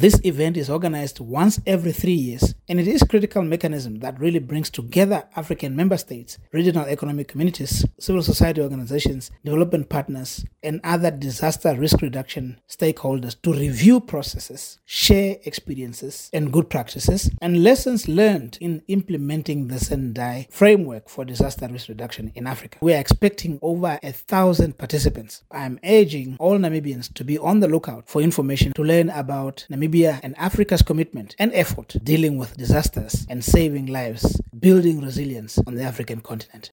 This event is organized once every 3 years, and it is a critical mechanism that really brings together African member states, regional economic communities, civil society organizations, development partners, and other disaster risk reduction stakeholders to review processes, share experiences and good practices, and lessons learned in implementing the Sendai framework for disaster risk reduction in Africa. We are expecting over 1,000 participants. I am urging all Namibians to be on the lookout for information to learn about Namibia and Africa's commitment and effort dealing with disasters and saving lives, building resilience on the African continent.